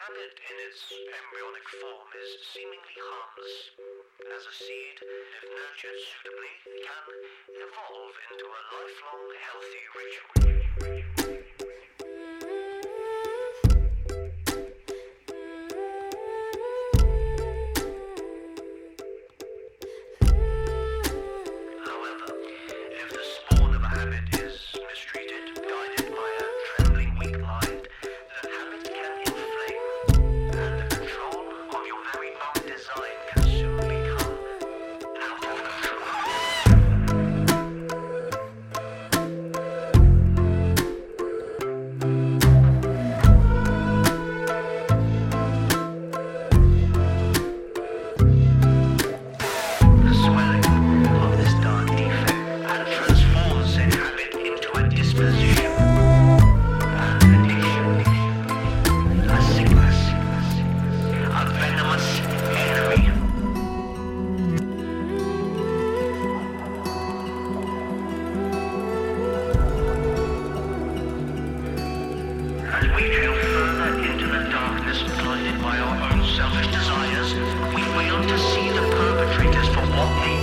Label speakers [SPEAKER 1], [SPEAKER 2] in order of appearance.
[SPEAKER 1] habit in its embryonic form is seemingly harmless. As a seed, if nurtured suitably, can evolve into a lifelong healthy ritual. However, if the spawn of a habit is mistreated, guided by a trembling weak mind, the habit can inflame, and the control of your very own design can soon become out of control. The swelling of this dark defect and transforms said habit into a disposition, an addiction, a sickness, a venomous enemy. As we drill further into the darkness blinded by our own selfish desires, we fail to see the perpetrators for what they